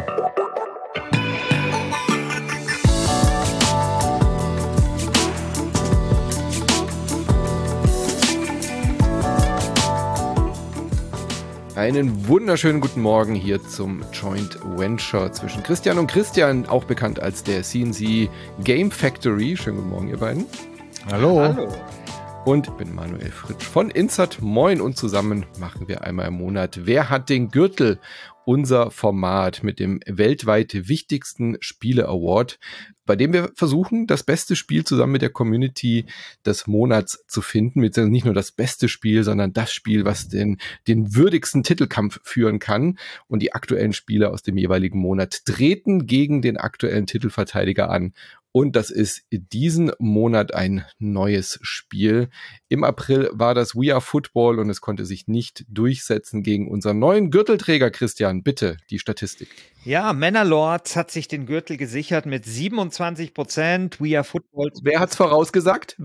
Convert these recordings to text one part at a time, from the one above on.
Einen wunderschönen guten Morgen hier zum Joint Venture zwischen Christian und Christian, auch bekannt als der CNC Game Factory. Schönen guten Morgen, ihr beiden. Hallo. Hallo. Und ich bin Manuel Fritsch von Insert. Moin, und zusammen machen wir einmal im Monat Wer hat den Gürtel? Unser Format mit dem weltweit wichtigsten Spiele-Award, bei dem wir versuchen, das beste Spiel zusammen mit der Community des Monats zu finden. Beziehungsweise nicht nur das beste Spiel, sondern das Spiel, was den würdigsten Titelkampf führen kann. Und die aktuellen Spiele aus dem jeweiligen Monat treten gegen den aktuellen Titelverteidiger an. Und das ist diesen Monat ein neues Spiel. Im April war das We Are Football und es konnte sich nicht durchsetzen gegen unseren neuen Gürtelträger. Christian, bitte die Statistik. Ja, Manor hat sich den Gürtel gesichert mit 27%. We Are Football. Wer hat's vorausgesagt?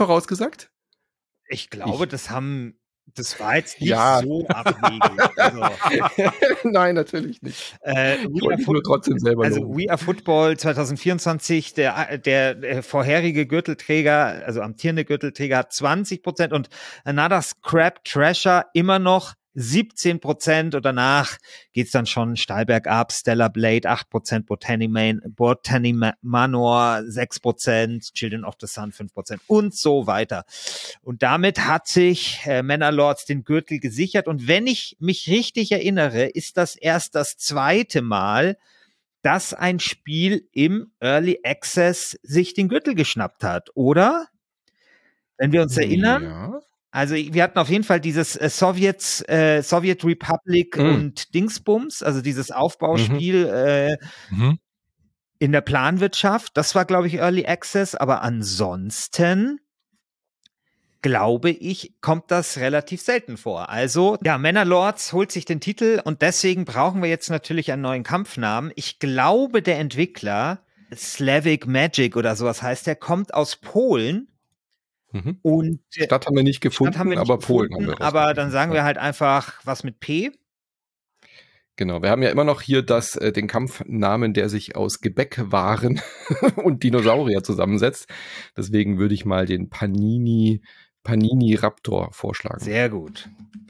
Ich glaube, das war jetzt nicht Ja. so abwegig. Also, Nein, natürlich nicht. Ich wollte mich nur trotzdem selber loben. We Are Football 2024, der vorherige Gürtelträger, also amtierende Gürtelträger, hat 20% und Another Scrap Treasure immer noch 17% und danach geht's dann schon steil bergab. Stellar Blade 8%, Botany Manor 6%, Children of the Sun 5% und so weiter. Und damit hat sich Manor den Gürtel gesichert und wenn ich mich richtig erinnere, ist das erst das zweite Mal, dass ein Spiel im Early Access sich den Gürtel geschnappt hat, oder? Wenn wir uns erinnern. Ja. Also wir hatten auf jeden Fall dieses Soviet Republic und Dingsbums, also dieses Aufbauspiel in der Planwirtschaft. Das war, glaube ich, Early Access, aber ansonsten glaube ich, kommt das relativ selten vor. Also, ja, Manor holt sich den Titel und deswegen brauchen wir jetzt natürlich einen neuen Kampfnamen. Ich glaube, der Entwickler, Slavic Magic oder sowas heißt der, kommt aus Polen. Und Stadt haben wir nicht gefunden, aber Polen haben wir. Aber dann sagen wir halt einfach was mit P. Genau, wir haben ja immer noch hier den Kampfnamen, der sich aus Gebäckwaren und Dinosaurier zusammensetzt. Deswegen würde ich mal den Panini Raptor vorschlagen. Sehr gut.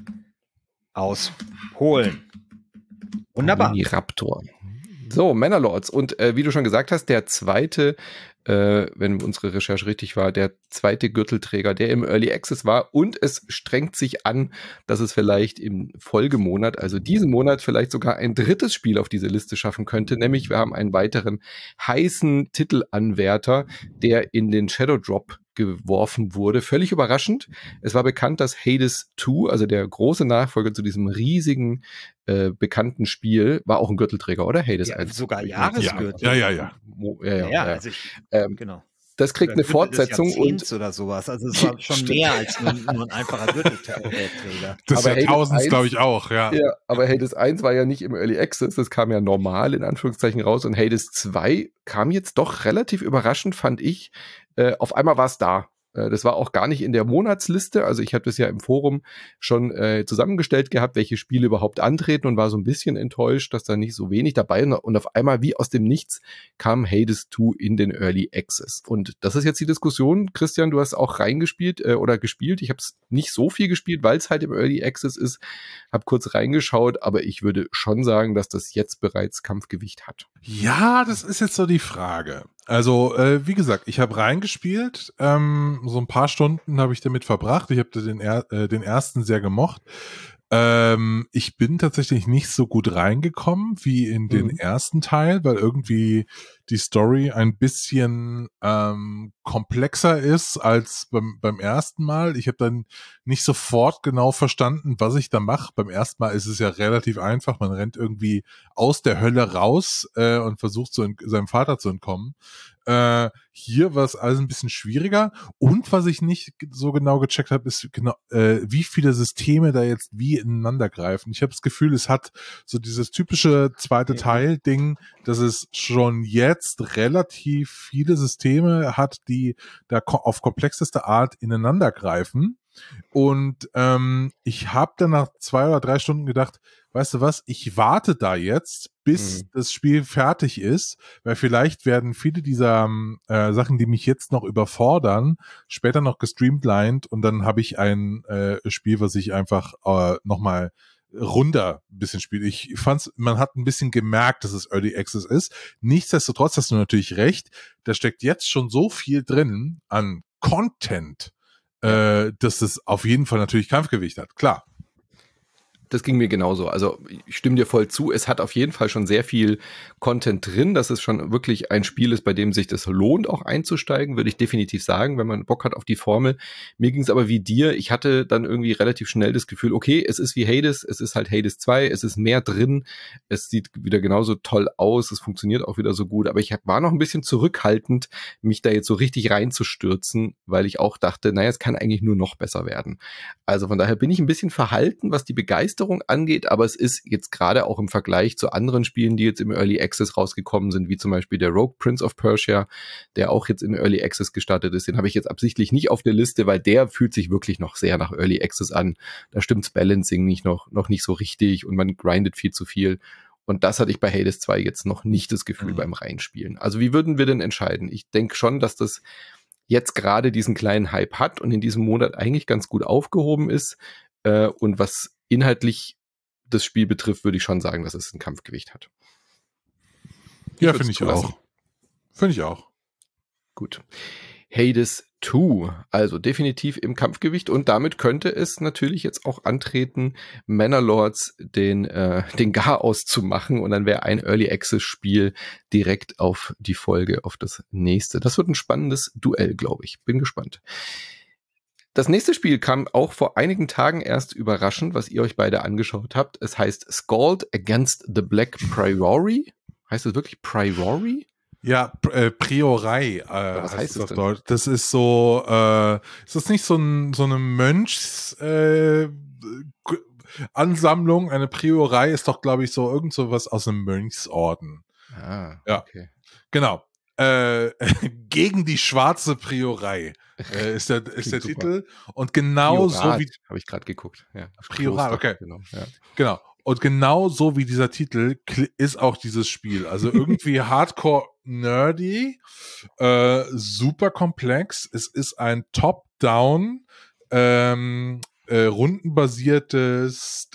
Aus Polen. Wunderbar. Panini Raptor. So, Manor. Und wie du schon gesagt hast, der zweite, wenn unsere Recherche richtig war, der zweite Gürtelträger, der im Early Access war. Und es strengt sich an, dass es vielleicht im Folgemonat, also diesen Monat, vielleicht sogar ein drittes Spiel auf diese Liste schaffen könnte. Nämlich wir haben einen weiteren heißen Titelanwärter, der in den Shadow Drop geworfen wurde. Völlig überraschend. Es war bekannt, dass Hades 2, also der große Nachfolger zu diesem riesigen, bekannten Spiel, war auch ein Gürtelträger, oder? Hades 1. Sogar Jahresgürtel. Ja. Also genau. Das kriegt eine Fortsetzung und oder sowas. Also es war schon mehr als nur ein einfacher Gürtelträger. Das Jahrtausends, glaube ich, auch, ja. Ja, aber Hades 1 war ja nicht im Early Access, das kam ja normal in Anführungszeichen raus und Hades 2 kam jetzt doch relativ überraschend, fand ich. Auf einmal war es da. Das war auch gar nicht in der Monatsliste. Also ich habe das ja im Forum schon zusammengestellt gehabt, welche Spiele überhaupt antreten und war so ein bisschen enttäuscht, dass da nicht so wenig dabei war. Und auf einmal, wie aus dem Nichts, kam Hades 2 in den Early Access. Und das ist jetzt die Diskussion. Christian, du hast auch reingespielt oder gespielt. Ich habe es nicht so viel gespielt, weil es halt im Early Access ist. Habe kurz reingeschaut, aber ich würde schon sagen, dass das jetzt bereits Kampfgewicht hat. Ja, das ist jetzt so die Frage. Also, wie gesagt, ich habe reingespielt, so ein paar Stunden habe ich damit verbracht. Ich habe den ersten sehr gemocht. Ich bin tatsächlich nicht so gut reingekommen wie in den ersten Teil, weil irgendwie die Story ein bisschen komplexer ist als beim ersten Mal. Ich habe dann nicht sofort genau verstanden, was ich da mache. Beim ersten Mal ist es ja relativ einfach. Man rennt irgendwie aus der Hölle raus und versucht seinem Vater zu entkommen. Hier war es alles ein bisschen schwieriger. Und was ich nicht so genau gecheckt habe, ist genau, wie viele Systeme da jetzt wie ineinander greifen. Ich habe das Gefühl, es hat so dieses typische zweite Teil-Ding, dass es schon jetzt relativ viele Systeme hat, die da auf komplexeste Art ineinander greifen. Und ich habe dann nach 2 oder 3 Stunden gedacht, weißt du was, ich warte da jetzt, bis das Spiel fertig ist, weil vielleicht werden viele dieser Sachen, die mich jetzt noch überfordern, später noch gestreamlined und dann habe ich ein Spiel, was ich einfach nochmal runder ein bisschen spiele. Ich fand's, man hat ein bisschen gemerkt, dass es Early Access ist. Nichtsdestotrotz hast du natürlich recht, da steckt jetzt schon so viel drin an Content, dass es auf jeden Fall natürlich Kampfgewicht hat, klar. Das ging mir genauso. Also ich stimme dir voll zu. Es hat auf jeden Fall schon sehr viel Content drin, dass es schon wirklich ein Spiel ist, bei dem sich das lohnt, auch einzusteigen, würde ich definitiv sagen, wenn man Bock hat auf die Formel. Mir ging es aber wie dir. Ich hatte dann irgendwie relativ schnell das Gefühl, okay, es ist wie Hades, es ist halt Hades 2, es ist mehr drin, es sieht wieder genauso toll aus, es funktioniert auch wieder so gut, aber ich war noch ein bisschen zurückhaltend, mich da jetzt so richtig reinzustürzen, weil ich auch dachte, naja, es kann eigentlich nur noch besser werden. Also von daher bin ich ein bisschen verhalten, was die Begeisterung angeht, aber es ist jetzt gerade auch im Vergleich zu anderen Spielen, die jetzt im Early Access rausgekommen sind, wie zum Beispiel der Rogue Prince of Persia, der auch jetzt in Early Access gestartet ist, den habe ich jetzt absichtlich nicht auf der Liste, weil der fühlt sich wirklich noch sehr nach Early Access an. Da stimmt's Balancing noch nicht so richtig und man grindet viel zu viel. Und das hatte ich bei Hades 2 jetzt noch nicht das Gefühl beim Reinspielen. Also wie würden wir denn entscheiden? Ich denke schon, dass das jetzt gerade diesen kleinen Hype hat und in diesem Monat eigentlich ganz gut aufgehoben ist. Und was inhaltlich das Spiel betrifft, würde ich schon sagen, dass es ein Kampfgewicht hat. Ja, finde ich auch. Finde ich auch. Gut. Hades 2, also definitiv im Kampfgewicht und damit könnte es natürlich jetzt auch antreten, Manor-Lords den Garaus zu machen und dann wäre ein Early Access Spiel direkt auf die Folge, auf das nächste. Das wird ein spannendes Duell, glaube ich. Bin gespannt. Das nächste Spiel kam auch vor einigen Tagen erst überraschend, was ihr euch beide angeschaut habt. Es heißt Skald Against the Black Priory. Heißt es wirklich Priory? Ja, Priorei. Was heißt das denn? Deutsch. Das ist so, ist das nicht so eine Mönchs Ansammlung? Eine Priorei ist doch, glaube ich, so irgend so was aus einem Mönchsorden. Ah, ja, okay. Genau. Gegen die schwarze Priorei ist der Titel. Und genau Priorat, so wie... habe ich gerade geguckt. Ja, Priorat, okay. Genau, ja. Genau. Und genau so wie dieser Titel ist auch dieses Spiel. Also irgendwie hardcore nerdy, super komplex. Es ist ein Top-Down, rundenbasiertes,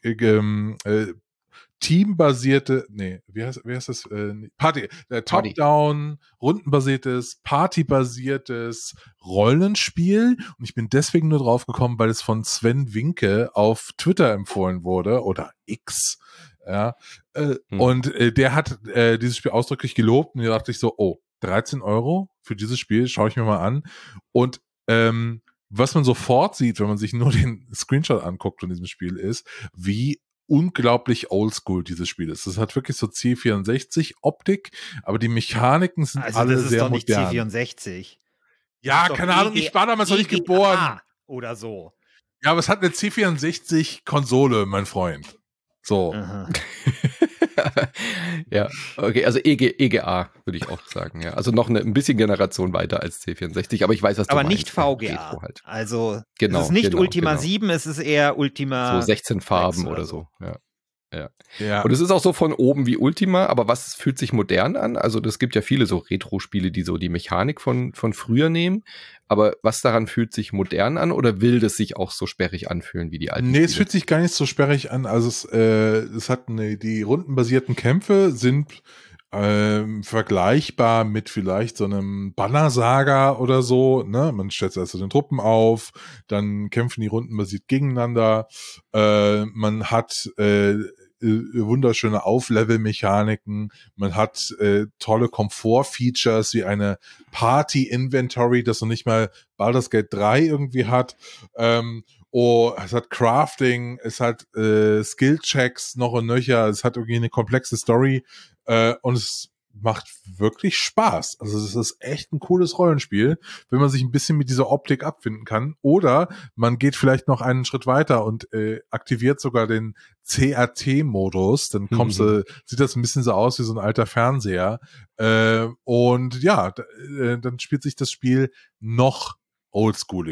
teambasierte, wie heißt das? Top-Down, rundenbasiertes, partybasiertes Rollenspiel. Und ich bin deswegen nur drauf gekommen, weil es von Sven Winke auf Twitter empfohlen wurde oder X. Ja. Und der hat dieses Spiel ausdrücklich gelobt und da dachte ich so, oh, 13 € für dieses Spiel, schaue ich mir mal an. Und was man sofort sieht, wenn man sich nur den Screenshot anguckt von diesem Spiel, ist, wie unglaublich oldschool dieses Spiel ist. Das hat wirklich so C64-Optik, aber die Mechaniken sind also alle sehr modern. Das ist doch nicht C64. Ja, keine Ahnung, ich war damals noch nicht geboren. Oder so. Ja, aber es hat eine C64-Konsole, mein Freund. So. Ja, okay, also EGA würde ich auch sagen, ja. Also noch ein bisschen Generation weiter als C64, aber ich weiß, was du meinst. Aber nicht VGA. Halt. Also genau, es ist nicht Ultima 7, es ist eher Ultima so 16 Farben oder so. Ja. Und es ist auch so von oben wie Ultima, aber was fühlt sich modern an? Also es gibt ja viele so Retro-Spiele, die so die Mechanik von früher nehmen, aber was daran fühlt sich modern an oder will das sich auch so sperrig anfühlen wie die alten Spiele? Es fühlt sich gar nicht so sperrig an, also es hat die rundenbasierten Kämpfe sind vergleichbar mit vielleicht so einem Banner-Saga oder so, ne? Man stellt also den Truppen auf, dann kämpfen die rundenbasiert gegeneinander, man hat wunderschöne Auflevel-Mechaniken, man hat tolle Komfort-Features wie eine Party-Inventory, das noch nicht mal Baldur's Gate 3 irgendwie hat, es hat Crafting, es hat Skill-Checks noch und nöcher, es hat irgendwie eine komplexe Story und es macht wirklich Spaß. Also es ist echt ein cooles Rollenspiel, wenn man sich ein bisschen mit dieser Optik abfinden kann. Oder man geht vielleicht noch einen Schritt weiter und aktiviert sogar den CRT-Modus. Dann sieht das ein bisschen so aus wie so ein alter Fernseher. Und ja, dann spielt sich das Spiel noch oldschooliger.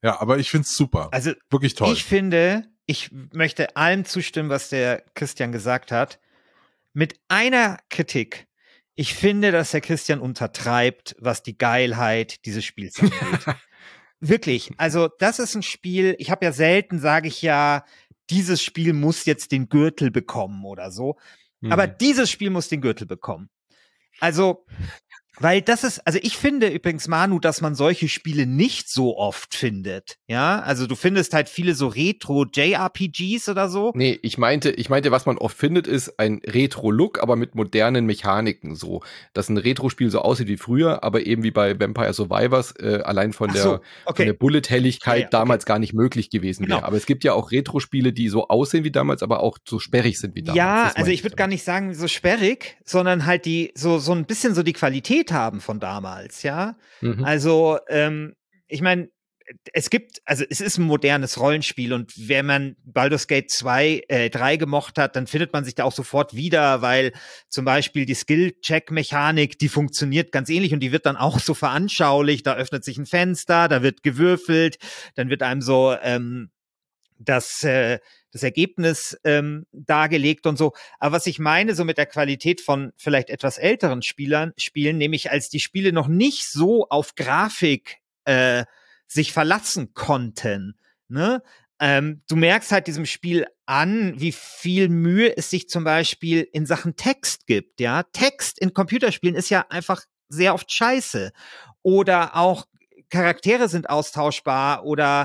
Ja, aber ich find's super. Also wirklich toll. Ich möchte allem zustimmen, was der Christian gesagt hat. Mit einer Kritik. Ich finde, dass der Christian untertreibt, was die Geilheit dieses Spiels angeht. Wirklich. Also das ist ein Spiel, ich habe ja selten, sage ich ja, dieses Spiel muss jetzt den Gürtel bekommen oder so. Aber dieses Spiel muss den Gürtel bekommen. Also, weil das ist, also ich finde übrigens, Manu, dass man solche Spiele nicht so oft findet. Ja, also du findest halt viele so Retro-JRPGs oder so. Nee, ich meinte, was man oft findet, ist ein Retro-Look, aber mit modernen Mechaniken so. Dass ein Retro-Spiel so aussieht wie früher, aber eben wie bei Vampire Survivors, allein von von der Bullet-Helligkeit damals gar nicht möglich gewesen wäre. Aber es gibt ja auch Retro-Spiele, die so aussehen wie damals, aber auch so sperrig sind wie damals. Ja, also ich würde gar nicht sagen so sperrig, sondern halt die so ein bisschen so die Qualität haben von damals, ja. Also, ich meine, es ist ein modernes Rollenspiel und wenn man Baldur's Gate 3 gemocht hat, dann findet man sich da auch sofort wieder, weil zum Beispiel die Skill-Check-Mechanik, die funktioniert ganz ähnlich und die wird dann auch so veranschaulicht, da öffnet sich ein Fenster, da wird gewürfelt, dann wird einem so das Ergebnis dargelegt und so. Aber was ich meine, so mit der Qualität von vielleicht etwas älteren Spielen, nämlich als die Spiele noch nicht so auf Grafik sich verlassen konnten, ne? Du merkst halt diesem Spiel an, wie viel Mühe es sich zum Beispiel in Sachen Text gibt, ja. Text in Computerspielen ist ja einfach sehr oft scheiße. Oder auch Charaktere sind austauschbar oder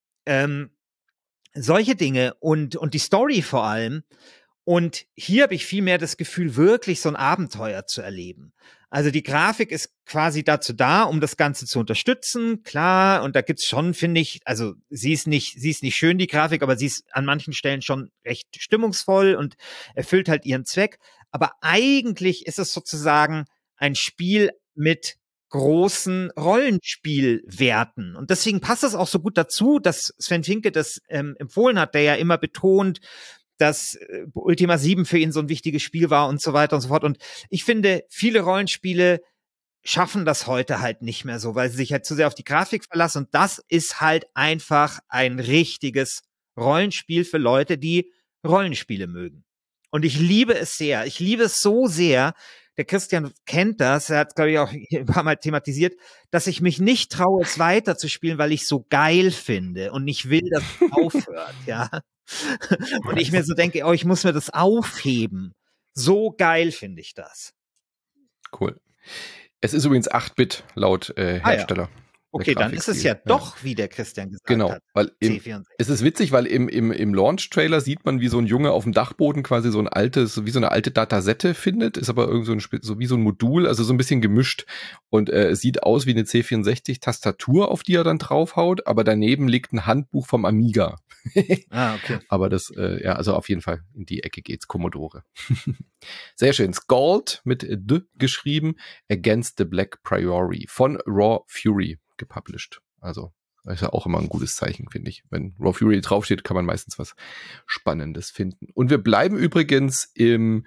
solche Dinge und die Story vor allem. Und hier habe ich viel mehr das Gefühl, wirklich so ein Abenteuer zu erleben. Also die Grafik ist quasi dazu da, um das Ganze zu unterstützen, klar. Und da gibt's schon, finde ich, also sie ist nicht schön, die Grafik, aber sie ist an manchen Stellen schon recht stimmungsvoll und erfüllt halt ihren Zweck. Aber eigentlich ist es sozusagen ein Spiel mit großen Rollenspielwerten. Und deswegen passt es auch so gut dazu, dass Sven Finke das empfohlen hat, der ja immer betont, dass Ultima 7 für ihn so ein wichtiges Spiel war und so weiter und so fort. Und ich finde, viele Rollenspiele schaffen das heute halt nicht mehr so, weil sie sich halt zu sehr auf die Grafik verlassen. Und das ist halt einfach ein richtiges Rollenspiel für Leute, die Rollenspiele mögen. Und ich liebe es sehr. Ich liebe es so sehr. Der Christian kennt das, er hat, glaube ich, auch ein paar Mal thematisiert, dass ich mich nicht traue, es weiterzuspielen, weil ich so geil finde und nicht will, dass es aufhört, ja. Und ich mir so denke, oh, ich muss mir das aufheben. So geil finde ich das. Cool. Es ist übrigens 8-Bit laut Hersteller. Ja. Okay, dann ist es ja doch, wie der Christian gesagt hat. Weil es ist witzig, weil im Launch-Trailer sieht man, wie so ein Junge auf dem Dachboden quasi so wie so eine alte Datasette findet, ist aber irgendwie so wie so ein Modul, also so ein bisschen gemischt und es sieht aus wie eine C64-Tastatur, auf die er dann draufhaut, aber daneben liegt ein Handbuch vom Amiga. Okay. Aber das, also auf jeden Fall in die Ecke geht's, Commodore. Sehr schön. Scald mit D geschrieben, Against the Black Priory von Raw Fury gepublished. Also ist ja auch immer ein gutes Zeichen, finde ich. Wenn Raw Fury draufsteht, kann man meistens was Spannendes finden. Und wir bleiben übrigens im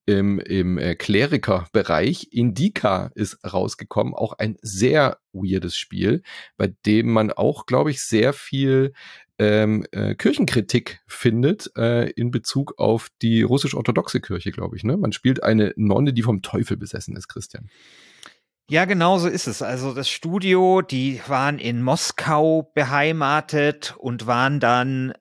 Kleriker-Bereich. Indica ist rausgekommen, auch ein sehr weirdes Spiel, bei dem man auch, glaube ich, sehr viel Kirchenkritik findet in Bezug auf die russisch-orthodoxe Kirche, glaube ich. Ne? Man spielt eine Nonne, die vom Teufel besessen ist, Christian. Ja, genau so ist es. Also das Studio, die waren in Moskau beheimatet und waren dann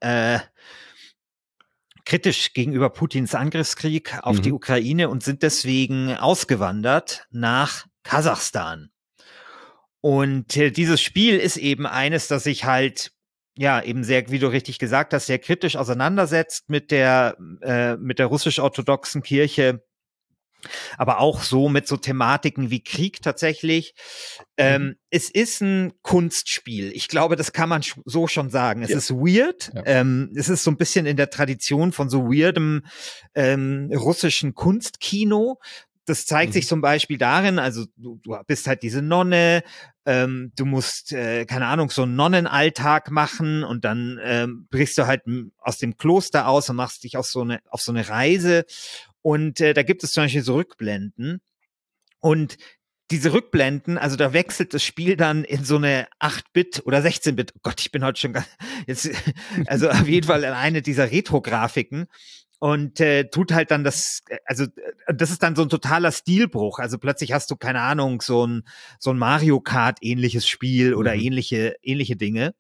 kritisch gegenüber Putins Angriffskrieg auf die Ukraine und sind deswegen ausgewandert nach Kasachstan. Und dieses Spiel ist eben eines, das sich halt eben sehr, wie du richtig gesagt hast, sehr kritisch auseinandersetzt mit der russisch-orthodoxen Kirche, aber auch so mit so Thematiken wie Krieg tatsächlich. Es ist ein Kunstspiel. Ich glaube, das kann man so schon sagen. Es ist weird. Ja. Es ist so ein bisschen in der Tradition von so weirdem russischen Kunstkino. Das zeigt sich zum Beispiel darin, also du bist halt diese Nonne, du musst, keine Ahnung, so einen Nonnenalltag machen und dann brichst du halt aus dem Kloster aus und machst dich auf so eine Reise. Und da gibt es zum Beispiel so Rückblenden. Und diese Rückblenden, also da wechselt das Spiel dann in so eine 8-Bit oder 16-Bit. Oh Gott, ich bin heute schon jetzt, also auf jeden Fall in eine dieser Retro-Grafiken. Und tut halt dann das ist dann so ein totaler Stilbruch. Also plötzlich hast du, keine Ahnung, so ein Mario Kart ähnliches Spiel oder ähnliche Dinge.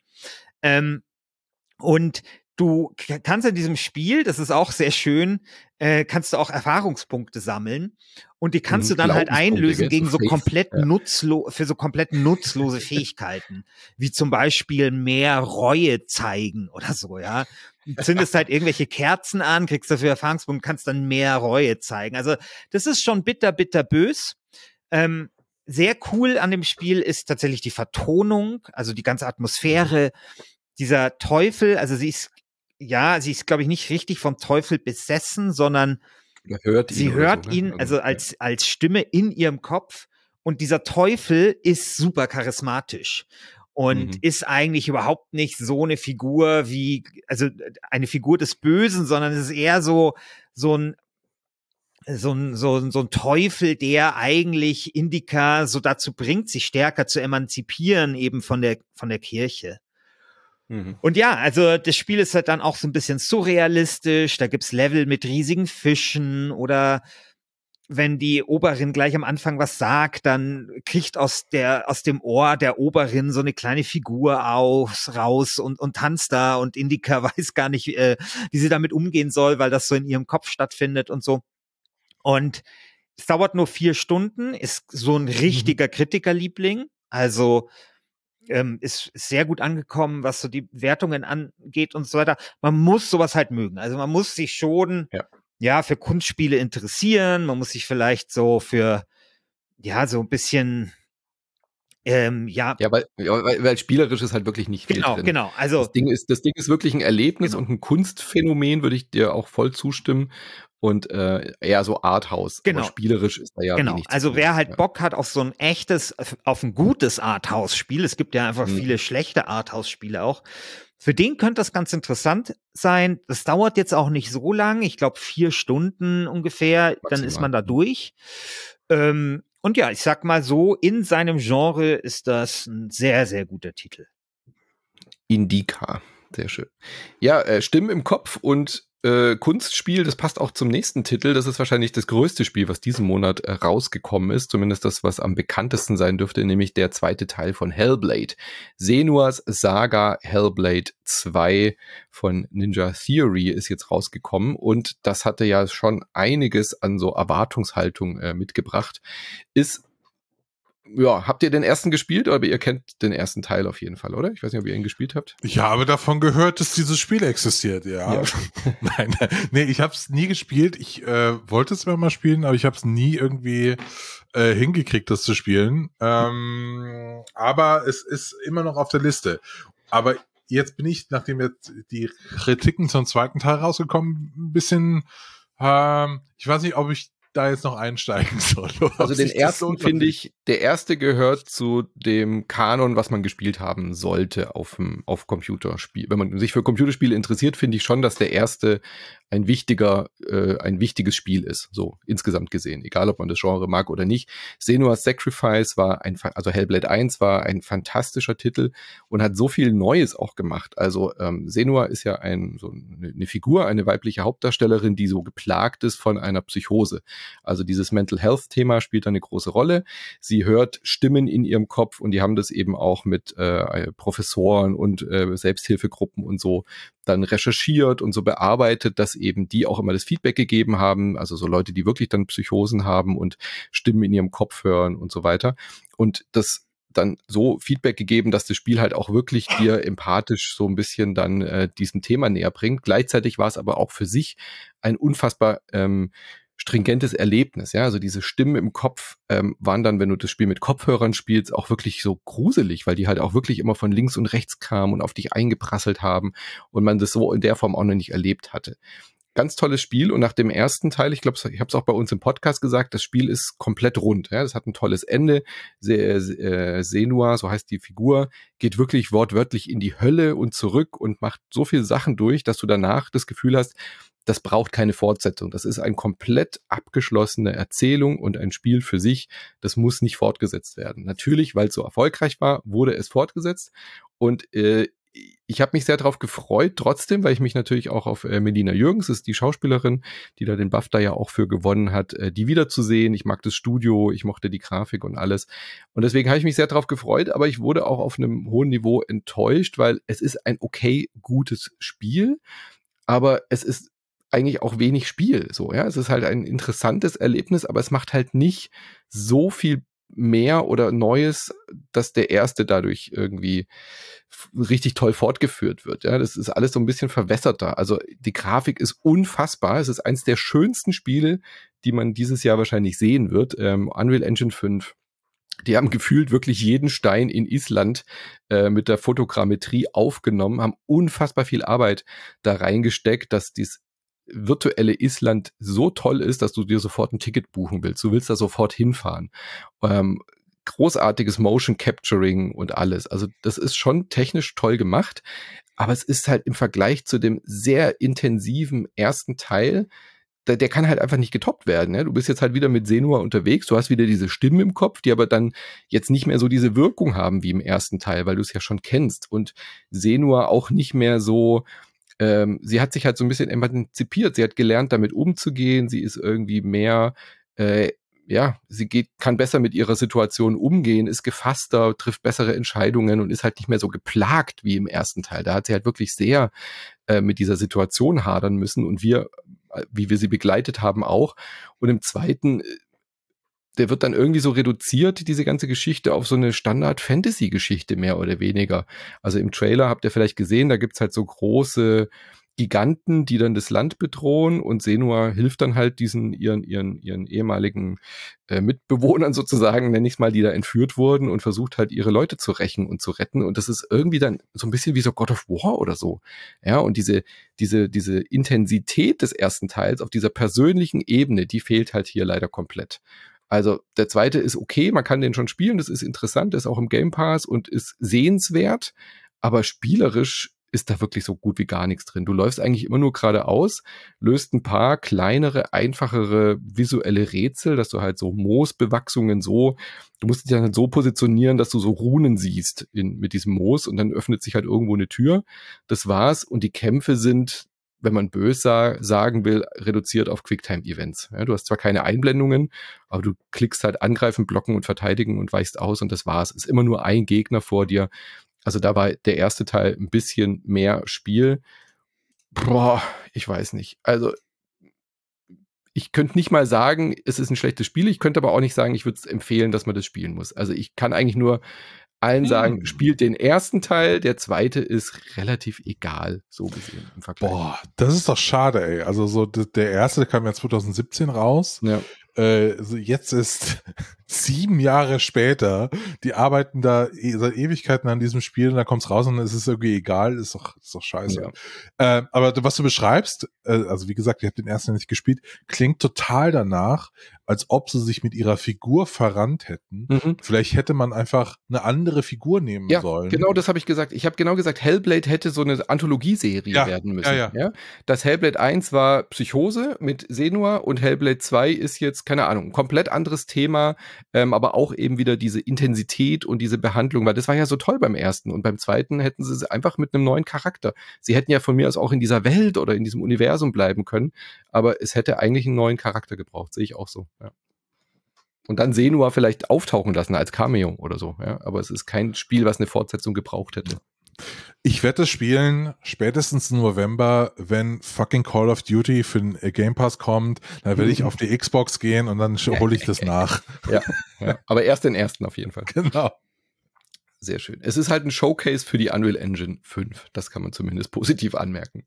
Und du kannst in diesem Spiel, das ist auch sehr schön, kannst du auch Erfahrungspunkte sammeln und die kannst du dann halt einlösen gegen so komplett für so komplett nutzlose Fähigkeiten, wie zum Beispiel mehr Reue zeigen oder so, ja. Du zündest halt irgendwelche Kerzen an, kriegst dafür Erfahrungspunkte, kannst dann mehr Reue zeigen. Also das ist schon bitterbös. Sehr cool an dem Spiel ist tatsächlich die Vertonung, also die ganze Atmosphäre. Dieser Teufel, also sie ist, glaube ich, nicht richtig vom Teufel besessen, sondern sie hört ihn, also als Stimme in ihrem Kopf. Und dieser Teufel ist super charismatisch und ist eigentlich überhaupt nicht so eine Figur also eine Figur des Bösen, sondern es ist eher so ein Teufel, der eigentlich Indica so dazu bringt, sich stärker zu emanzipieren, eben von der Kirche. Und ja, also das Spiel ist halt dann auch so ein bisschen surrealistisch. Da gibt's Level mit riesigen Fischen oder wenn die Oberin gleich am Anfang was sagt, dann kriegt aus dem Ohr der Oberin so eine kleine Figur raus und tanzt da und Indica weiß gar nicht, wie sie damit umgehen soll, weil das so in ihrem Kopf stattfindet und so. Und es dauert nur 4 Stunden, ist so ein richtiger Kritikerliebling. Also ist sehr gut angekommen, was so die Wertungen angeht und so weiter. Man muss sowas halt mögen. Also man muss sich schon für Kunstspiele interessieren. Man muss sich vielleicht so für so ein bisschen weil spielerisch ist halt wirklich nicht viel drin. Genau. Also das Ding ist wirklich ein Erlebnis und ein Kunstphänomen, würde ich dir auch voll zustimmen. Und eher so Arthouse. Aber spielerisch ist da wenig zu Also tun. wer halt Bock hat auf auf ein gutes Arthouse-Spiel, es gibt ja einfach viele schlechte Arthouse-Spiele auch, für den könnte das ganz interessant sein. Das dauert jetzt auch nicht so lang, ich glaube 4 Stunden ungefähr, maximal. Dann ist man da durch. Und ja, ich sag mal so, in seinem Genre ist das ein sehr, sehr guter Titel. Indica, sehr schön. Ja, Stimmen im Kopf und Kunstspiel, das passt auch zum nächsten Titel. Das ist wahrscheinlich das größte Spiel, was diesen Monat rausgekommen ist. Zumindest das, was am bekanntesten sein dürfte, nämlich der zweite Teil von Hellblade. Senua's Saga Hellblade 2 von Ninja Theory ist jetzt rausgekommen und das hatte ja schon einiges an so Erwartungshaltung mitgebracht. Habt ihr den ersten gespielt? Aber ihr kennt den ersten Teil auf jeden Fall, oder? Ich weiß nicht, ob ihr ihn gespielt habt. Ich habe davon gehört, dass dieses Spiel existiert, ja. Nein, ich habe es nie gespielt. Ich wollte es mal spielen, aber ich habe es nie irgendwie hingekriegt, das zu spielen. Aber es ist immer noch auf der Liste. Aber jetzt bin ich, nachdem jetzt die Kritiken zum zweiten Teil rausgekommen, ein bisschen, ich weiß nicht, ob ich da jetzt noch einsteigen soll. Also den ersten finde ich, der erste gehört zu dem Kanon, was man gespielt haben sollte auf Computerspiel. Wenn man sich für Computerspiele interessiert, finde ich schon, dass der erste ein wichtiges Spiel ist, so insgesamt gesehen, egal ob man das Genre mag oder nicht. Senua's Sacrifice also Hellblade 1 war ein fantastischer Titel und hat so viel Neues auch gemacht. Also Senua ist ja eine Figur, eine weibliche Hauptdarstellerin, die so geplagt ist von einer Psychose. Also dieses Mental Health Thema spielt da eine große Rolle. Sie hört Stimmen in ihrem Kopf und die haben das eben auch mit Professoren und Selbsthilfegruppen und so dann recherchiert und so bearbeitet, dass eben die auch immer das Feedback gegeben haben, also so Leute, die wirklich dann Psychosen haben und Stimmen in ihrem Kopf hören und so weiter. Und das dann so Feedback gegeben, dass das Spiel halt auch wirklich dir empathisch so ein bisschen dann diesem Thema näher bringt. Gleichzeitig war es aber auch für sich ein unfassbar stringentes Erlebnis, ja, also diese Stimmen im Kopf waren dann, wenn du das Spiel mit Kopfhörern spielst, auch wirklich so gruselig, weil die halt auch wirklich immer von links und rechts kamen und auf dich eingeprasselt haben und man das so in der Form auch noch nicht erlebt hatte. Ganz tolles Spiel und nach dem ersten Teil, ich glaube, ich habe es auch bei uns im Podcast gesagt, das Spiel ist komplett rund. Ja, das hat ein tolles Ende. Senua, so heißt die Figur, geht wirklich wortwörtlich in die Hölle und zurück und macht so viele Sachen durch, dass du danach das Gefühl hast, das braucht keine Fortsetzung. Das ist eine komplett abgeschlossene Erzählung und ein Spiel für sich. Das muss nicht fortgesetzt werden. Natürlich, weil es so erfolgreich war, wurde es fortgesetzt. Und ich habe mich sehr darauf gefreut, trotzdem, weil ich mich natürlich auch auf Melina Jürgens, ist die Schauspielerin, die da den BAFTA ja auch für gewonnen hat, die wiederzusehen. Ich mag das Studio, ich mochte die Grafik und alles. Und deswegen habe ich mich sehr darauf gefreut, aber ich wurde auch auf einem hohen Niveau enttäuscht, weil es ist ein okay gutes Spiel, aber es ist eigentlich auch wenig Spiel, so, ja. Es ist halt ein interessantes Erlebnis, aber es macht halt nicht so viel mehr oder Neues, dass der erste dadurch irgendwie richtig toll fortgeführt wird, ja. Das ist alles so ein bisschen verwässerter. Also die Grafik ist unfassbar. Es ist eins der schönsten Spiele, die man dieses Jahr wahrscheinlich sehen wird. Unreal Engine 5. Die haben gefühlt wirklich jeden Stein in Island mit der Fotogrammetrie aufgenommen, haben unfassbar viel Arbeit da reingesteckt, dass dies virtuelle Island so toll ist, dass du dir sofort ein Ticket buchen willst. Du willst da sofort hinfahren. Großartiges Motion Capturing und alles. Also das ist schon technisch toll gemacht, aber es ist halt im Vergleich zu dem sehr intensiven ersten Teil, der kann halt einfach nicht getoppt werden. Ne? Du bist jetzt halt wieder mit Senua unterwegs, du hast wieder diese Stimmen im Kopf, die aber dann jetzt nicht mehr so diese Wirkung haben wie im ersten Teil, weil du es ja schon kennst. Und Senua auch nicht mehr so, sie hat sich halt so ein bisschen emanzipiert, sie hat gelernt, damit umzugehen, sie ist irgendwie mehr, kann besser mit ihrer Situation umgehen, ist gefasster, trifft bessere Entscheidungen und ist halt nicht mehr so geplagt wie im ersten Teil. Da hat sie halt wirklich sehr mit dieser Situation hadern müssen und wir, wie wir sie begleitet haben, auch. Und im zweiten, der wird dann irgendwie so reduziert, diese ganze Geschichte, auf so eine Standard-Fantasy-Geschichte mehr oder weniger. Also im Trailer habt ihr vielleicht gesehen, da gibt's halt so große Giganten, die dann das Land bedrohen und Senua hilft dann halt diesen ihren ehemaligen Mitbewohnern sozusagen, nenne ich es mal, die da entführt wurden und versucht halt ihre Leute zu rächen und zu retten und das ist irgendwie dann so ein bisschen wie so God of War oder so. Ja, und diese Intensität des ersten Teils auf dieser persönlichen Ebene, die fehlt halt hier leider komplett. Also der zweite ist okay, man kann den schon spielen, das ist interessant, ist auch im Game Pass und ist sehenswert, aber spielerisch ist da wirklich so gut wie gar nichts drin. Du läufst eigentlich immer nur geradeaus, löst ein paar kleinere, einfachere visuelle Rätsel, dass du halt so Moosbewachsungen du musst dich dann halt so positionieren, dass du so Runen siehst mit diesem Moos und dann öffnet sich halt irgendwo eine Tür. Das war's und die Kämpfe sind, wenn man böse sagen will, reduziert auf Quicktime-Events. Ja, du hast zwar keine Einblendungen, aber du klickst halt angreifen, blocken und verteidigen und weichst aus und das war's. Ist immer nur ein Gegner vor dir. Also da war der erste Teil ein bisschen mehr Spiel. Boah, ich weiß nicht. Also ich könnte nicht mal sagen, es ist ein schlechtes Spiel. Ich könnte aber auch nicht sagen, ich würde es empfehlen, dass man das spielen muss. Also ich kann eigentlich nur allen sagen, spielt den ersten Teil, der zweite ist relativ egal, so gesehen im Vergleich. Boah, das ist doch schade, ey. Also so der erste kam ja 2017 raus. Ja. Also jetzt ist 7 Jahre später, die arbeiten da seit Ewigkeiten an diesem Spiel und dann kommt's raus und es ist irgendwie egal, ist doch scheiße. Ja. Aber was du beschreibst, also wie gesagt, ich habe den ersten nicht gespielt, klingt total danach, als ob sie sich mit ihrer Figur verrannt hätten. Mhm. Vielleicht hätte man einfach eine andere Figur nehmen sollen. Genau, das habe ich gesagt. Ich habe genau gesagt, Hellblade hätte so eine Anthologieserie werden müssen. Ja. Das Hellblade 1 war Psychose mit Senua und Hellblade 2 ist jetzt, keine Ahnung, ein komplett anderes Thema, aber auch eben wieder diese Intensität und diese Behandlung, weil das war ja so toll beim ersten und beim zweiten hätten sie es einfach mit einem neuen Charakter. Sie hätten ja von mir aus auch in dieser Welt oder in diesem Universum bleiben können, aber es hätte eigentlich einen neuen Charakter gebraucht, sehe ich auch so. Ja. Und dann Senua vielleicht auftauchen lassen als Cameo oder so, ja. Aber es ist kein Spiel, was eine Fortsetzung gebraucht hätte. Ich werde es spielen spätestens im November, wenn fucking Call of Duty für den Game Pass kommt. Dann werde ich auf die Xbox gehen und dann hole ich das nach. Ja, aber erst den ersten auf jeden Fall. Genau. Sehr schön. Es ist halt ein Showcase für die Unreal Engine 5. Das kann man zumindest positiv anmerken.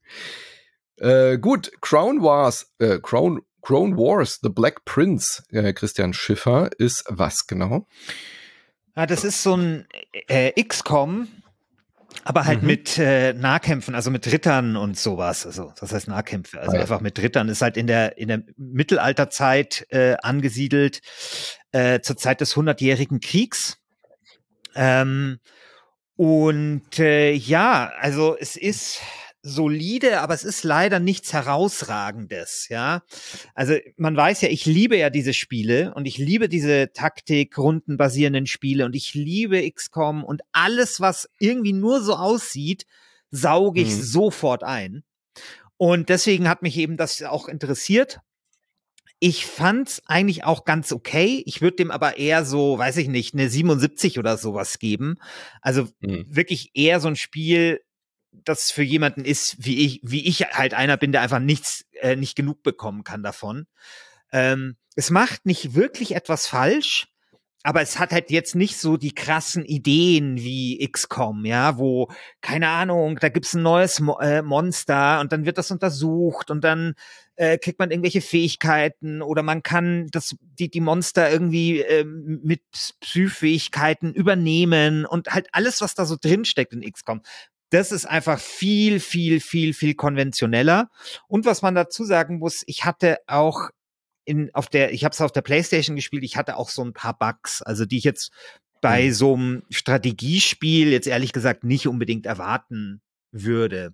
Gut, Crown Wars, The Black Prince, Christian Schiffer, ist was genau? Ja, das ist so ein XCOM, aber halt mit Nahkämpfen, also mit Rittern und sowas. Also das heißt Nahkämpfe, also einfach mit Rittern. Ist halt in der Mittelalterzeit angesiedelt, zur Zeit des 100-jährigen Kriegs. Also es ist solide, aber es ist leider nichts Herausragendes, ja. Also man weiß ja, ich liebe ja diese Spiele und ich liebe diese Taktik-rundenbasierenden Spiele und ich liebe XCOM und alles, was irgendwie nur so aussieht, sauge ich sofort ein. Und deswegen hat mich eben das auch interessiert. Ich fand's eigentlich auch ganz okay. Ich würde dem aber eher so, weiß ich nicht, eine 77 oder sowas geben. Also wirklich eher so ein Spiel, das für jemanden ist, wie ich halt einer bin, der einfach nicht genug bekommen kann davon. Es macht nicht wirklich etwas falsch, aber es hat halt jetzt nicht so die krassen Ideen wie XCOM, ja, wo, keine Ahnung, da gibt's ein neues Monster und dann wird das untersucht und dann kriegt man irgendwelche Fähigkeiten oder man kann die Monster irgendwie mit Psy-Fähigkeiten übernehmen und halt alles, was da so drinsteckt in XCOM. Das ist einfach viel, viel, viel, viel konventioneller. Und was man dazu sagen muss, ich hatte auch ich habe es auf der PlayStation gespielt, ich hatte auch so ein paar Bugs, also die ich jetzt bei so einem Strategiespiel jetzt ehrlich gesagt nicht unbedingt erwarten würde.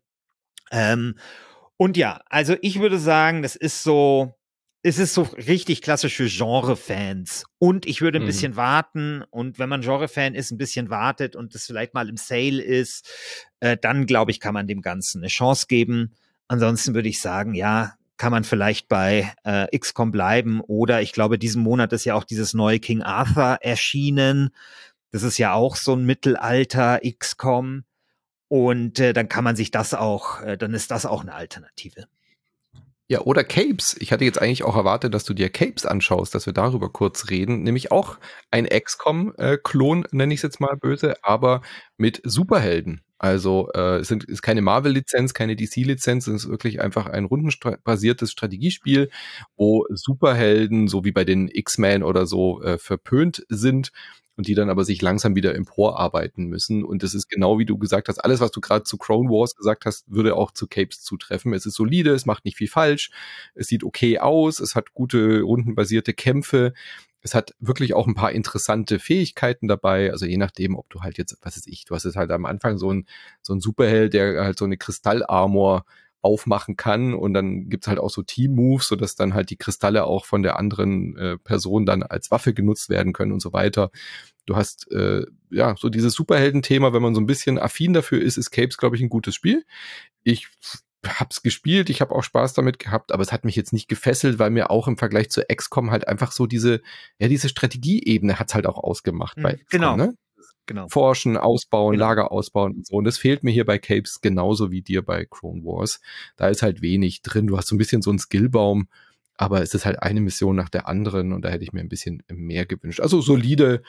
Und ja, also ich würde sagen, es ist so richtig klassisch für Genre-Fans. Und ich würde ein bisschen warten. Und wenn man Genre-Fan ist, ein bisschen wartet und es vielleicht mal im Sale ist, dann glaube ich, kann man dem Ganzen eine Chance geben. Ansonsten würde ich sagen, ja, kann man vielleicht bei XCOM bleiben. Oder ich glaube, diesen Monat ist ja auch dieses neue King Arthur erschienen. Das ist ja auch so ein Mittelalter XCOM. Und dann kann man sich dann ist das auch eine Alternative. Ja, oder Capes. Ich hatte jetzt eigentlich auch erwartet, dass du dir Capes anschaust, dass wir darüber kurz reden. Nämlich auch ein XCOM-Klon, nenne ich es jetzt mal böse, aber mit Superhelden. Also es ist keine Marvel-Lizenz, keine DC-Lizenz, es ist wirklich einfach ein rundenbasiertes Strategiespiel, wo Superhelden, so wie bei den X-Men oder so, verpönt sind und die dann aber sich langsam wieder emporarbeiten müssen. Und das ist genau wie du gesagt hast, alles, was du gerade zu Clone Wars gesagt hast, würde auch zu Capes zutreffen. Es ist solide, es macht nicht viel falsch, es sieht okay aus, es hat gute rundenbasierte Kämpfe. Es hat wirklich auch ein paar interessante Fähigkeiten dabei, also je nachdem, ob du halt jetzt, was weiß ich, du hast jetzt halt am Anfang so ein Superheld, der halt so eine Kristallarmor aufmachen kann und dann gibt's halt auch so Team-Moves, sodass dann halt die Kristalle auch von der anderen Person dann als Waffe genutzt werden können und so weiter. Du hast ja so dieses Superhelden-Thema, wenn man so ein bisschen affin dafür ist Capes, glaube ich, ein gutes Spiel. Ich hab's gespielt, ich habe auch Spaß damit gehabt, aber es hat mich jetzt nicht gefesselt, weil mir auch im Vergleich zu XCOM halt einfach so diese Strategieebene hat's halt auch ausgemacht bei XCOM, genau. Ne? Genau. Forschen, ausbauen, Genau. Lager ausbauen und so. Und das fehlt mir hier bei Capes genauso wie dir bei Clone Wars. Da ist halt wenig drin. Du hast so ein bisschen so einen Skillbaum, aber es ist halt eine Mission nach der anderen und da hätte ich mir ein bisschen mehr gewünscht. Also solide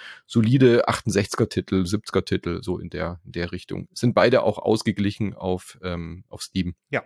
68er-Titel, 70er-Titel, so in der Richtung. Sind beide auch ausgeglichen auf Steam. Ja.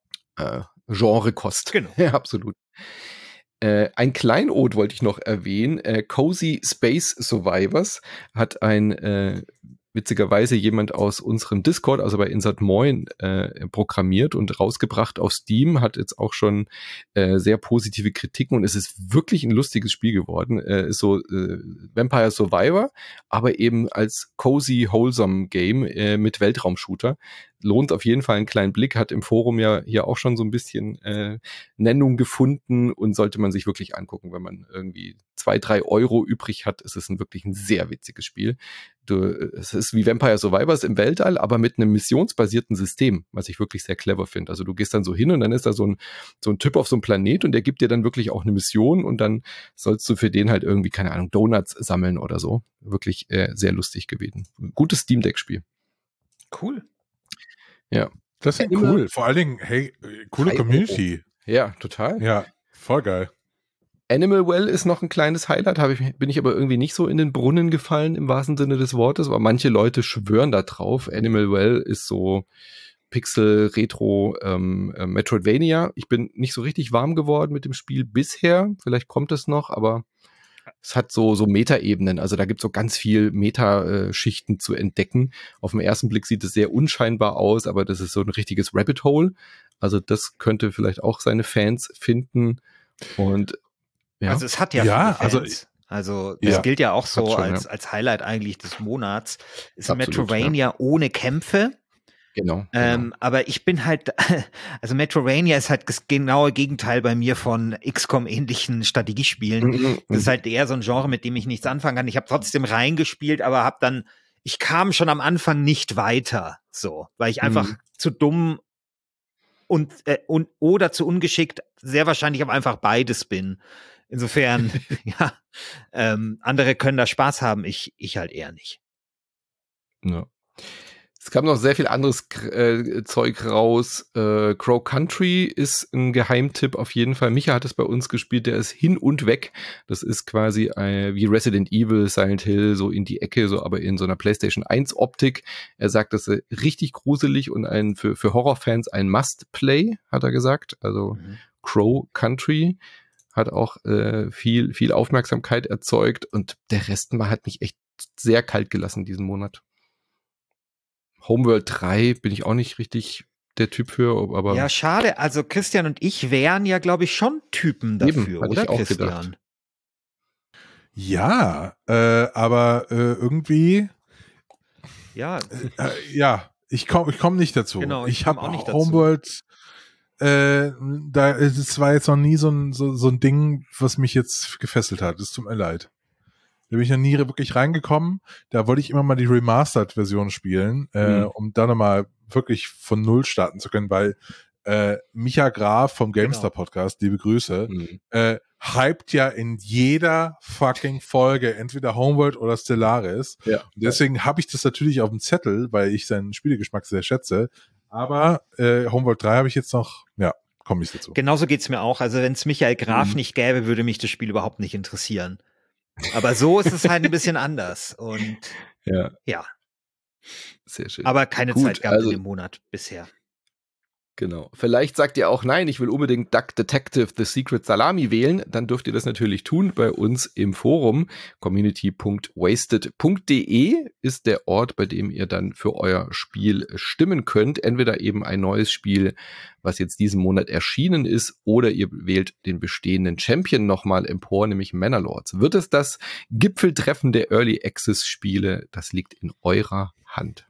Genrekost. Genau. Ja, absolut. Ein Kleinod wollte ich noch erwähnen. Cozy Space Survivors hat witzigerweise jemand aus unserem Discord, also bei Insert Moin, programmiert und rausgebracht auf Steam, hat jetzt auch schon sehr positive Kritiken und es ist wirklich ein lustiges Spiel geworden. Ist so Vampire Survivor, aber eben als cozy, wholesome Game mit Weltraumshooter. Lohnt auf jeden Fall einen kleinen Blick, hat im Forum ja hier auch schon so ein bisschen Nennung gefunden und sollte man sich wirklich angucken, wenn man irgendwie 2-3 Euro übrig hat, ist es wirklich ein sehr witziges Spiel. Es ist wie Vampire Survivors im Weltall, aber mit einem missionsbasierten System, was ich wirklich sehr clever finde. Also du gehst dann so hin und dann ist da so ein Typ auf so einem Planet und der gibt dir dann wirklich auch eine Mission und dann sollst du für den halt irgendwie, keine Ahnung, Donuts sammeln oder so. Wirklich sehr lustig gewesen. Gutes Steam Deck-Spiel. Cool. Ja. Das ist cool. Vor allen Dingen, hey, coole Community. Ja, total. Ja, voll geil. Animal Well ist noch ein kleines Highlight, bin ich aber irgendwie nicht so in den Brunnen gefallen im wahrsten Sinne des Wortes, aber manche Leute schwören da drauf. Animal Well ist so Pixel, Retro, Metroidvania. Ich bin nicht so richtig warm geworden mit dem Spiel bisher. Vielleicht kommt es noch, aber es hat so Meta-Ebenen. Also da gibt es so ganz viel Meta-Schichten zu entdecken. Auf den ersten Blick sieht es sehr unscheinbar aus, aber das ist so ein richtiges Rabbit Hole. Also das könnte vielleicht auch seine Fans finden. Und ja. Also es hat ja viele Fans. Also das gilt ja auch so schon, als Highlight eigentlich des Monats. Ist ein Metroidvania ohne Kämpfe. Genau. Aber ich bin halt, also Metroidvania ist halt das genaue Gegenteil bei mir von XCOM-ähnlichen Strategiespielen. Das ist halt eher so ein Genre, mit dem ich nichts anfangen kann. Ich habe trotzdem reingespielt, aber ich kam schon am Anfang nicht weiter, so, weil ich einfach zu dumm oder zu ungeschickt, sehr wahrscheinlich aber einfach beides bin. Insofern, ja, andere können da Spaß haben, ich halt eher nicht. Ja. Es kam noch sehr viel anderes Zeug raus. Crow Country ist ein Geheimtipp auf jeden Fall. Micha hat es bei uns gespielt, der ist hin und weg. Das ist quasi wie Resident Evil, Silent Hill, so in die Ecke, so aber in so einer PlayStation 1 Optik. Er sagt, das ist richtig gruselig und für Horrorfans ein Must-Play, hat er gesagt. Also Crow Country hat auch viel Aufmerksamkeit erzeugt und der Rest hat mich echt sehr kalt gelassen diesen Monat. Homeworld 3 bin ich auch nicht richtig der Typ für, aber... Ja, schade. Also Christian und ich wären ja, glaube ich, schon Typen dafür, hatte oder ich auch Christian? gedacht. Ja, aber irgendwie... Ja. Ja, ich komm nicht dazu. Genau, ich komm habe auch nicht dazu. Homeworld... das war jetzt noch nie so ein Ding, was mich jetzt gefesselt hat. Es tut mir leid. Da bin ich noch nie wirklich reingekommen. Da wollte ich immer mal die Remastered-Version spielen, um dann nochmal wirklich von Null starten zu können, weil Micha Graf vom GameStar-Podcast, liebe Grüße, hypt ja in jeder fucking Folge entweder Homeworld oder Stellaris. Ja. Und deswegen habe ich das natürlich auf dem Zettel, weil ich seinen Spielegeschmack sehr schätze. Aber Homeworld 3 habe ich jetzt noch, komme ich dazu. Genauso geht's mir auch. Also wenn es Michael Graf nicht gäbe, würde mich das Spiel überhaupt nicht interessieren. Aber so ist es halt ein bisschen anders. Und ja. Sehr schön. Aber keine Zeit gehabt in dem Monat bisher. Genau. Vielleicht sagt ihr auch, nein, ich will unbedingt Duck Detective The Secret Salami wählen. Dann dürft ihr das natürlich tun bei uns im Forum. community.wasted.de ist der Ort, bei dem ihr dann für euer Spiel stimmen könnt. Entweder eben ein neues Spiel, was jetzt diesen Monat erschienen ist, oder ihr wählt den bestehenden Champion nochmal empor, nämlich Manor-Lords. Wird es das Gipfeltreffen der Early Access Spiele? Das liegt in eurer Hand.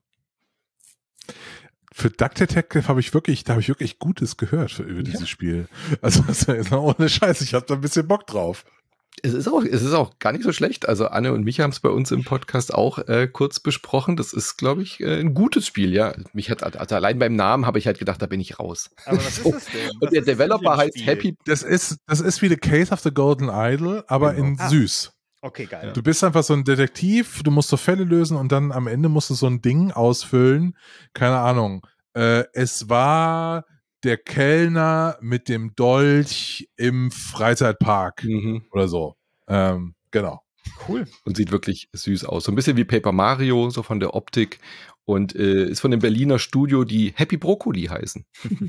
Für Duck Detective habe ich wirklich Gutes gehört über dieses Spiel. Also ohne Scheiß, ich habe da ein bisschen Bock drauf. Es ist auch gar nicht so schlecht. Also Anne und Micha haben es bei uns im Podcast auch kurz besprochen. Das ist, glaube ich, ein gutes Spiel, ja. Also allein beim Namen habe ich halt gedacht, da bin ich raus. Aber was ist das denn? Und der Developer heißt Happy. Das ist wie The Case of the Golden Idol, aber in süß. Okay, geil. Du bist einfach so ein Detektiv, du musst so Fälle lösen und dann am Ende musst du so ein Ding ausfüllen. Keine Ahnung. Es war der Kellner mit dem Dolch im Freizeitpark oder so. Genau. Cool. Und sieht wirklich süß aus. So ein bisschen wie Paper Mario, so von der Optik. Und ist von dem Berliner Studio, die Happy Brokkoli heißen.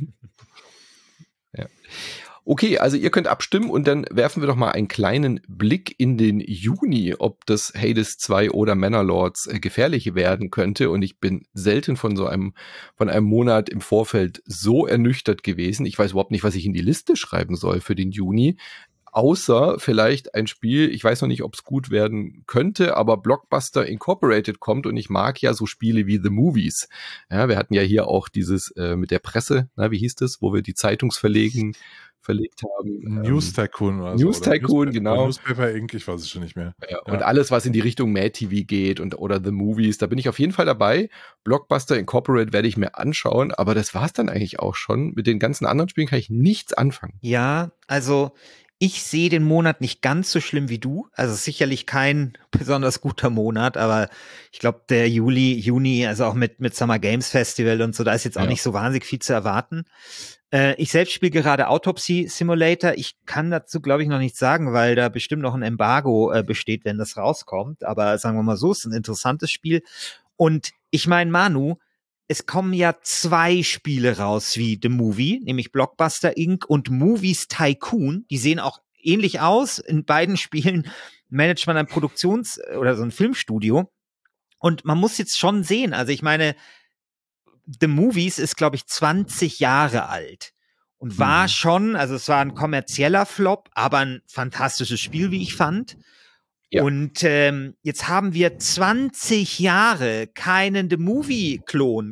Ja. Okay, also ihr könnt abstimmen und dann werfen wir doch mal einen kleinen Blick in den Juni, ob das Hades 2 oder Manor-Lords gefährlich werden könnte. Und ich bin selten von einem Monat im Vorfeld so ernüchtert gewesen. Ich weiß überhaupt nicht, was ich in die Liste schreiben soll für den Juni. Außer vielleicht ein Spiel, ich weiß noch nicht, ob es gut werden könnte, aber Blockbuster Incorporated kommt und ich mag ja so Spiele wie The Movies. Ja, wir hatten ja hier auch dieses mit der Presse, wie hieß das, wo wir die Zeitungsverlegt haben. News Tycoon oder News so. Tycoon, genau. Newspaper Inc., ich weiß es schon nicht mehr. Ja, und alles, was in die Richtung Mad TV geht oder The Movies, da bin ich auf jeden Fall dabei. Blockbuster Incorporated werde ich mir anschauen, aber das war's dann eigentlich auch schon. Mit den ganzen anderen Spielen kann ich nichts anfangen. Ja, also ich sehe den Monat nicht ganz so schlimm wie du. Also sicherlich kein besonders guter Monat, aber ich glaube, der Juni, also auch mit Summer Games Festival und so, da ist jetzt auch nicht so wahnsinnig viel zu erwarten. Ich selbst spiele gerade Autopsy Simulator. Ich kann dazu, glaube ich, noch nichts sagen, weil da bestimmt noch ein Embargo besteht, wenn das rauskommt. Aber sagen wir mal so, es ist ein interessantes Spiel. Und ich meine, Manu, es kommen ja 2 Spiele raus wie The Movie, nämlich Blockbuster Inc. und Movies Tycoon. Die sehen auch ähnlich aus. In beiden Spielen managt man ein oder so ein Filmstudio. Und man muss jetzt schon sehen, also ich meine, The Movies ist, glaube ich, 20 Jahre alt und war schon, also es war ein kommerzieller Flop, aber ein fantastisches Spiel, wie ich fand. Ja. Und jetzt haben wir 20 Jahre keinen The Movie-Klon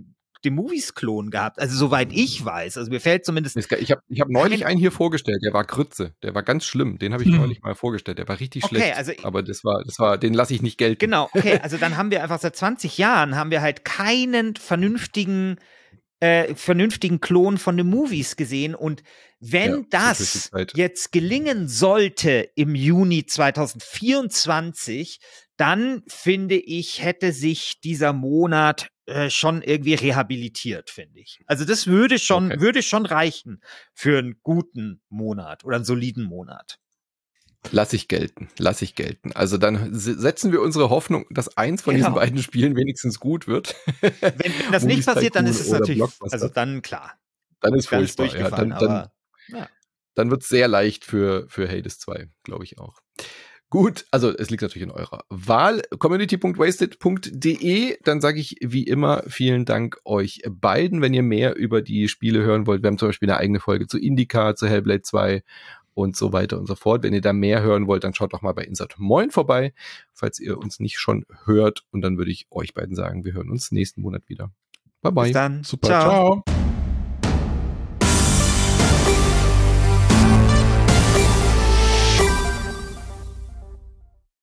den Movies-Klon gehabt. Also soweit ich weiß. Also mir fällt zumindest... Ich hab neulich einen hier vorgestellt, der war Grütze. Der war ganz schlimm. Den habe ich neulich mal vorgestellt. Der war richtig schlecht. Also, aber das war, den lasse ich nicht gelten. Genau, okay. Also dann haben wir einfach seit 20 Jahren haben wir halt keinen vernünftigen Klon von den Movies gesehen. Und wenn das jetzt gelingen sollte im Juni 2024, dann finde ich, hätte sich dieser Monat schon irgendwie rehabilitiert, finde ich. Also das würde schon reichen für einen guten Monat oder einen soliden Monat. Lass ich gelten. Also dann setzen wir unsere Hoffnung, dass eins von diesen beiden Spielen wenigstens gut wird. Wenn das nicht passiert, dann ist es natürlich, also dann klar. Dann ist furchtbar. Ja, dann wird es sehr leicht für Hades 2, glaube ich auch. Gut, also es liegt natürlich in eurer Wahl. community.wasted.de. Dann sage ich wie immer vielen Dank euch beiden. Wenn ihr mehr über die Spiele hören wollt, wir haben zum Beispiel eine eigene Folge zu Indica, zu Hellblade 2 und so weiter und so fort. Wenn ihr da mehr hören wollt, dann schaut doch mal bei Insert Moin vorbei, falls ihr uns nicht schon hört. Und dann würde ich euch beiden sagen, wir hören uns nächsten Monat wieder. Bye bye. Bis dann. Super. Ciao.